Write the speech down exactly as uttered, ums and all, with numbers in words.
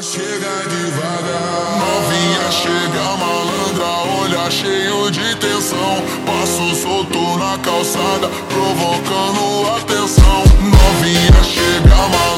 chega devagar. Novinha chega malandra, olhar cheio de tensão. Passo solto na calçada, provocando atenção. Novinha chega malandra.